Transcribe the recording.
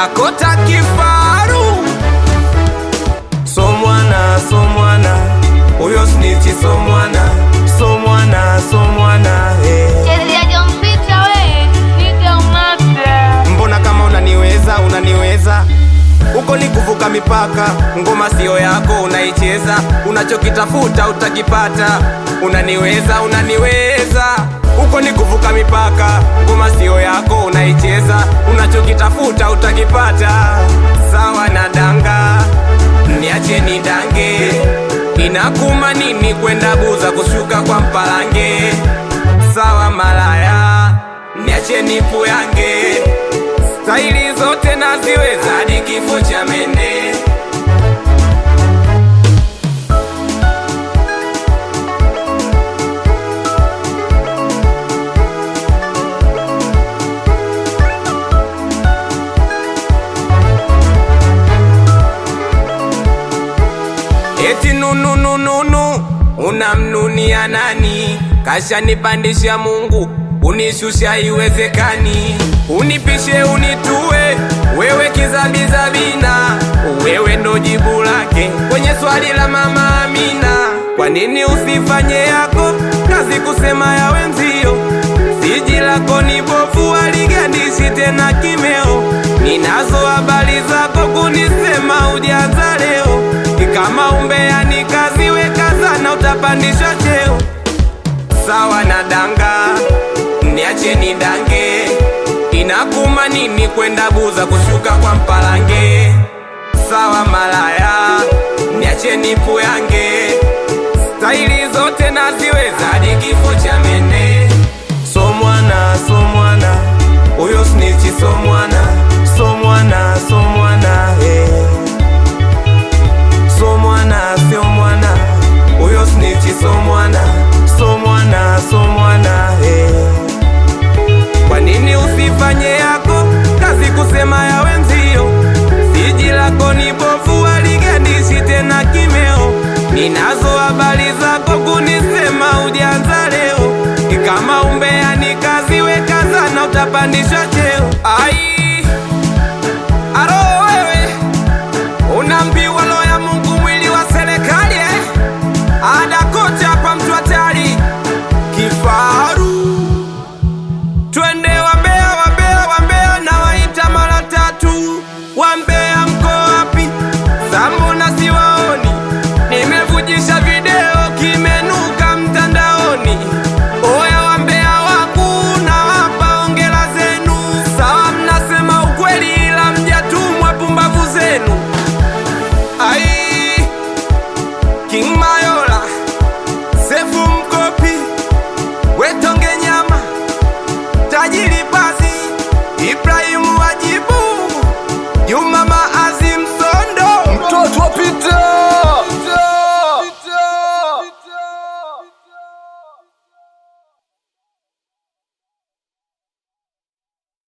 Dakota kifaru. So mwana uyo snitchi, so mwana Chezi ya jompita we, nige umate. Mbona kama unaniweza uko ni kuvuka mipaka, ngoma sio yako unaicheza, unachokitafuta utakipata. Unaniweza uko ni kuvuka mipaka, ngoma sio yako unaicheza, unachokitafuta utakipata. Sawa na danga, niache ni dange, inakuma nini kwenda Buza kushuka kwa Mpalange. Sawa malaya, niache nipu yange, staili zote naziweza hadi kifo cha mende. Eti nunu unamnunia nani? Kasha nipandisha Mungu, unishusha iwezekani. Unipishe unitue, wewe kizabizabina, wewe ndo jibu lake kwenye swali la mama Amina. Kwa nini usifanye yako kazi kusema ya wenzio? Siji lako ni bofu, aligandishi tena kimeo. Ninazo habari zako kunisema ujaza leo. Kama umbea ni kazi, weka sana utapandishwa cheo. Sawa na danga, niache ni dange, inakuma nini kwenda Buza kushuka kwa Mpalange. Sawa malaya, niache nipu yange, staili zote naziweza hadi kifo cha mende. So mwana uyo snitchi, so mwana hey. So mwana sio mwana uyo snitchi, so mwana hey. Kwa nini usifanye yako kazi kusema ya wenzio? Siji lako ni bofu, aligandishi tena kimeo. Ninazo habari zako kunisema ujanza leo. Kama umbea ni kazi, weka sana utapandishwa cheo. Ai